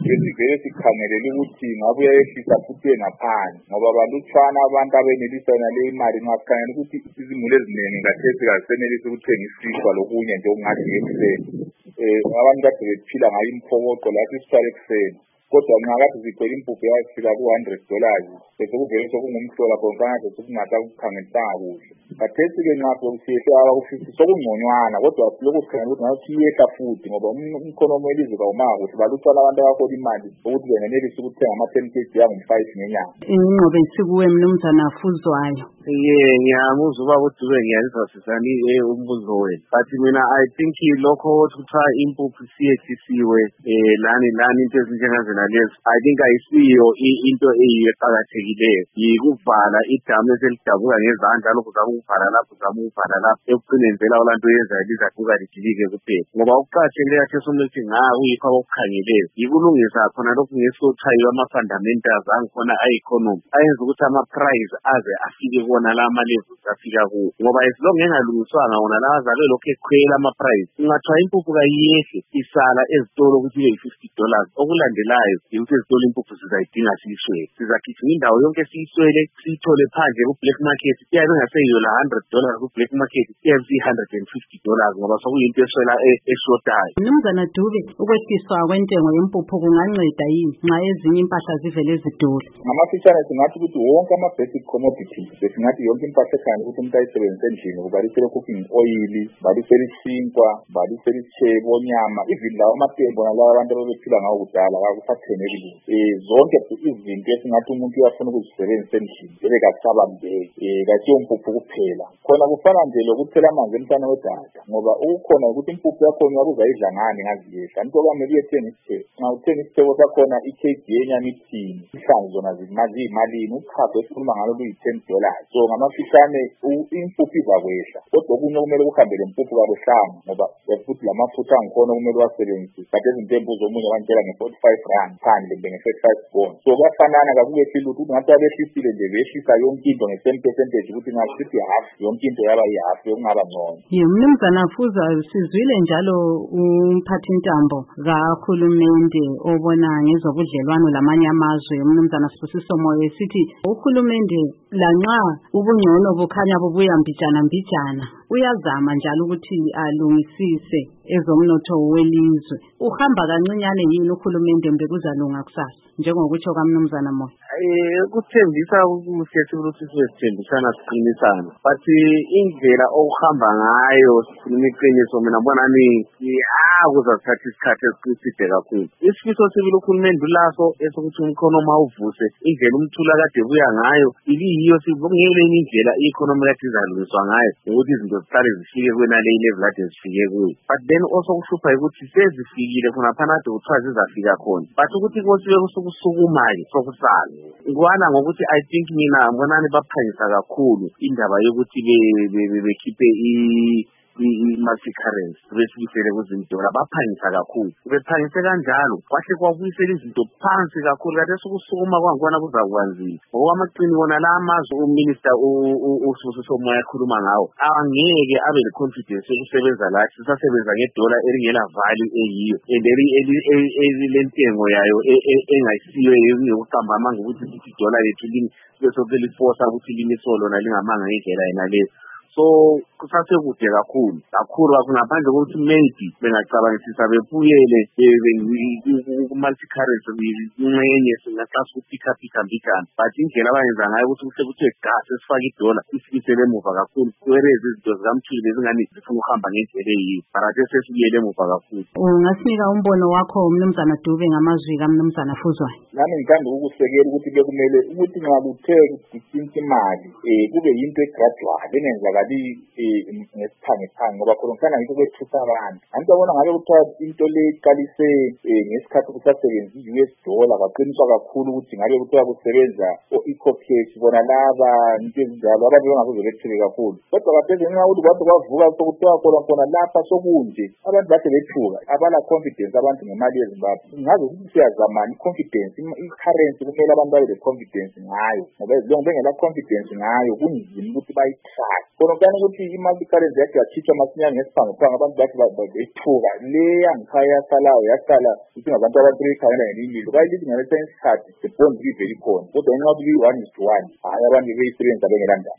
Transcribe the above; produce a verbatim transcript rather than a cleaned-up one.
ezivele sikhangelele ukuthi ngabe uyayehlisa futhi ngaphansi ngoba balutshwana abantu abenelisa le imali ngakhanya ukuthi izimuli eziningi ngathesi kasenelisa ukuthenga isishwa lokunye nje okungathi ekseni eh abantu kade bephila ngayo imphokoqo lapho isitshale ekseni kodwa ngakathi ziphela impuphu yafika ku one hundred dollars bese kuvele sokungumhlola konke nje sokungatha ukukhangelisa kuhle kathesi ke ngapho kusiyehla abakufisi sokungconywana kodwa lokho sikhangela ukuthi ngathi iyehla futhi ngoba umkhonomo elizwe kawumaka ukuthi balutshwana abantu abakhola imali ukuthi bengenelisa ukuthenga ama ten kg yangu five ngenyanga ingqobe sikuwe mnumzana Fuzwayo. Yeah, ngiyamuzwa uba kuduke ngiyalizwasisana umbuzo wenu but mina I think lokho kuthiwa impuphu siyehlisiwe eh lani lani into ezinjengazena lezi I think ayisiyo into eyiyo eqhakathekileyo yikuvala idamu eselidabuka ngezandla lokho zama ukuvala lapho zama ukuvala lapho ekugcineni vela abantu yenza lizaduka lijilike kuphela ngoba ukuqathele yathi somuthi nga uyikho okukhangeleyo yikulungisa khona lokho ngesothayiwa ama fundamentals angikhona i-economy ayenza ukuthi ama price aze afike kona la malevels afika kuwo ngoba isilonge engalungiswanga wona la azale lokho ekhwela ama price ungathiwa impuphu kayehle isala ezitolo ukuthi ibe fifty dollars okulandelayo ukuthi ezitolo impuphu sizayidinga siyishwele sizagijima indawo yonke siyiswele siyithole phandle ku black market iyabe ngaseyiyo la one hundred dollars ku black market iyabe one hundred fifty dollars ngoba sokuyinto eswela eshotayo. Mnumzana Dube ukwehliswa kwentengo yempuphu kunganceda yini nxa ezinye impahla zivele zidula? Ngamafitshane singathi ukuthi wonke ama basic commodities singathi yonke impahla ekhaya ukuthi umuntu ayisebenzise endlini ubalisele cooking oil balisele isinkwa balisele ichebo onyama even lawo amatembo nalawo abantu ababephila ngawo kudala akakusatheneki eh zonke izinto esingathi umuntu uyafuna ukuzisebenzisa endlini ebekasaba mbeki eh kathi impuphu kuphela khona kufana nje lokuthela amanzi emntwana wedada ngoba ukukhona ukuthi impuphu yakho uyakuzayidla ngani ngaziyehla nto kwamele uyethenga isithelo nxa uthenga isithelo sakhona i-kg yenyama ithini ihlanzi zona zimazi imalini uchago esikhuluma ngalo luyi ten dollars so ngamafitshane impuphu izakwehla kodwa okunye kumele kuhambele impuphu kabuhlanga ngoba futhi lamafutha angikhona kumele wasebenzise kade izintembu zomunye bantshela nge-forty-five rand phandle nge-thirty-five bond so bafanana kakuyehlile ukuthi ngathi abehlisile nje behlisa yonke into nge-ten percentage ukuthi ngasithi half yonke into yaba yi-half yokungaba ngcono. Ye Mnumzana Fuzwayo sizwile njalo umphathintambo kahulumende obona ngezobudlelwano lamanye amazwe Mnumzana Sibusiso Moyo esithi uhulumende lanxa ubungcono bukhanya bubuya mbijana mbijana uyazama njalo ukuthi alungisise ezomnotho welizwe uhamba kancinyane yini uhulumende mbekuzalunga kusasa njengokuthi kaMnumzana Moyo eh kuthembisa ukuthi ukuthi sithembisana siqinisana but indlela okuhamba ngayo sikhuluma iqiniso mina ngibona ni ya kuzathatha isikhathi eside kakhulu isifiso sibili uhulumende ulaso esokuthi umkhono mawuvuse indlela umthula kade buya ngayo ibiyiyo sibongele indlela i-economy kade izalungiswa ngayo ukuthi izinto ziqale zifike kwena le level kade zifike kuyo but then also kuhlupha ukuthi sezifikile khona phanathi kuthiwa zizafika khona but ukuthi kosibe kusukusukumayo sokusala ngwana ngokuthi I think mina ngibona ni baphangisa kakhulu indaba yokuthi bekhiphe i i-multi-currency besibisele kuzinto abaphangisa kakhulu bephangise kanjalo kwahle kwabuyisela izinto phansi kakhulu kade sokusukuma kwangona kuzakwanzisa ngoba amaqini wona la amazwe uminister uSibusiso Moyo ekhuluma ngawo angeke abe le confidence yokusebenza la sisasebenza ngedollar elingela value eyiyo elentengo yayo engayisiyo yokuqamba amanga ukuthi idollar yethu bese kuliforce ukuthi linisolo nalingamanga ngendlela yena le so kusasekude kakhulu kakhulu ngaphandle kokuthi maybe bengacabangisisa bepuyele ku-multi currency ingxenye singaxasa ukuphika phika mbijana but indlela abayenza ngayo ukuthi kuhle kuthiwe gas esifake idola isikisele emuva kakhulu whereas izinto zikamthile zingani zifuna ukuhamba ngendlela eyiyo but sesibuyele emuva kakhulu. Ungasinika umbono wakho Mnumzana Dube ngamazwi kaMnumzana Fuzwayo? Nami ngithanda ukusekela ukuthi bekumele ukuthi ngakuthe kutshintsha imali eh kube yinto egradual enenzakali ngesiphange ngoba khona ngifana ngikho kwethutha abantu angibona ngabe kuthiwa into le iqalise ngesikhathi kusasebenza i-U S dollar kwaqiniswa kakhulu ukuthi ngabe kuthiwa kusebenza o-ecocash bona laba into ezinjalo abantu bengakuze bethule kakhulu kodwa kapheze nxa ukuthi kwathi kwavuka sokuthiwa khona khona lapha sokunje abantu bahle bethuka abala confidence abantu ngemali yeZimbabwe ngaze ukuthi siyazamana i-confidence i-currency kumele abantu babe le confidence ngayo ngoba izilongo bengela confidence ngayo kunzima ukuthi bayitrack khona ngokana ukuthi imali currency yakhe yachithwa masinyane ngesiphangiphangi abantu bathi bethuka le yangikhaya salayo yasala ukuthi ngabantu aba-three khayela ngenimilo bayilithi ngalesa isikhathi the bond live likhona kodwa nxa kuli one is to one hayi abantu beyisebenza bengelandaba.